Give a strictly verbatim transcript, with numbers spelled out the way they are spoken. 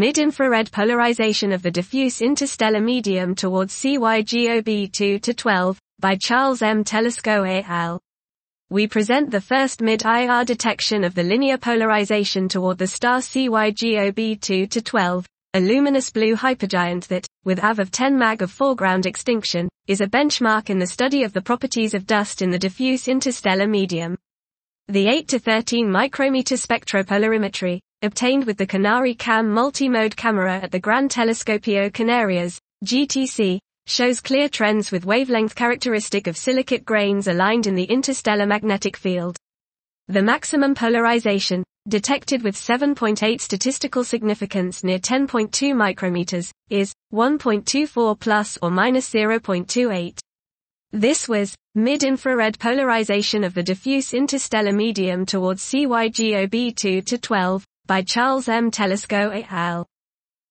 Mid-infrared polarization of the diffuse interstellar medium towards C Y G O B two to twelve, by Charles M. Telesco et al. We present the first mid-I R detection of the linear polarization toward the star C Y G O B two to twelve, a luminous blue hypergiant that, with A V of ten mag of foreground extinction, is a benchmark in the study of the properties of dust in the diffuse interstellar medium. The eight to thirteen micrometer spectropolarimetry, obtained with the Canary Cam multi-mode camera at the Gran Telescopio Canarias, G T C, shows clear trends with wavelength characteristic of silicate grains aligned in the interstellar magnetic field. The maximum polarization, detected with seven point eight statistical significance near ten point two micrometers, is one point two four plus or minus zero point two eight. This was mid-infrared polarization of the diffuse interstellar medium towards C Y G O B two to twelve, by Charles M. Telesco et al.